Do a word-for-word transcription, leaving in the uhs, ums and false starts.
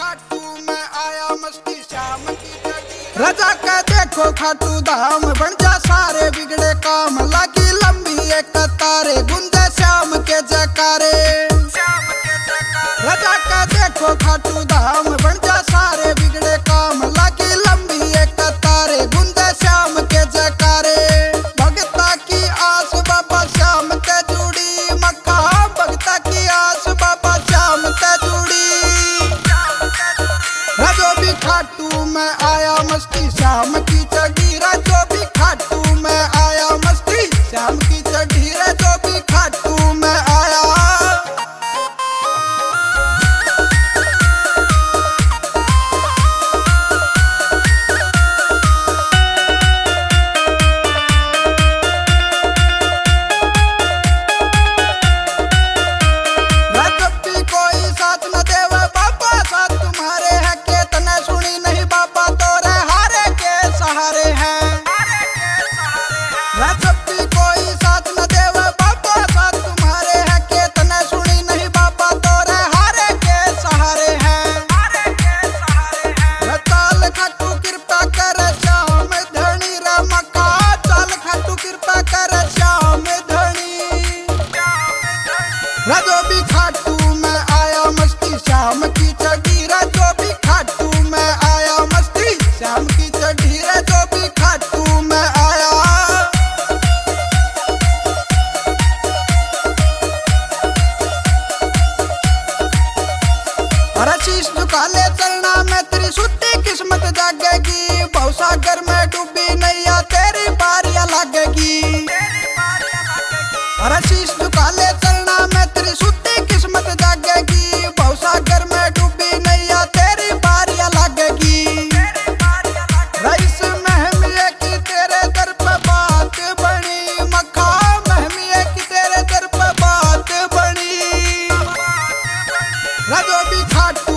खाटू में आया मस्ती श्याम की चढ़ी। रजा का देखो खाटू धाम बन जा सारे बिगड़े काम। लगी लंबी एक कतारे गुंजे श्याम के जयकारे। रजा का देखो खाटू धाम बन जा सारे बिगड़े काम। लगी लंबी एक कतारे गुंजे श्याम के जयकारे। भगता की आस बाबा श्याम ते जुड़ी मक्का। भगता की आस बाबा श्याम ते जुड़ी। राजो भी खाटू में आया मस्ती श्याम की चढ़ी। राजो भी खाटू में आया मस्ती श्याम की चढ़ी। राजो भी खाटू में आया। राजो भी खाटू में आया मस्ती श्याम की चढ़ी। राजो भी खाटू में आया मस्ती श्याम की चढ़ी। राजो भी खाटू में आया। अरे शीश झुका ले चलना में तेरी सुधी किस्मत जागेगी। भवसागर में डूबी नैया तेरी बारियां लगेगी। अरे शीश झुका ले चलना में तेरी सुधी किस्मत जागेगी। भवसागर में डूबी नैया तेरी बारियां लगेगी। रईस महमिया की तेरे दर पे बात बनी। मक्का महमिया की तेरे दर पे बात बनी। राजो भी खाटू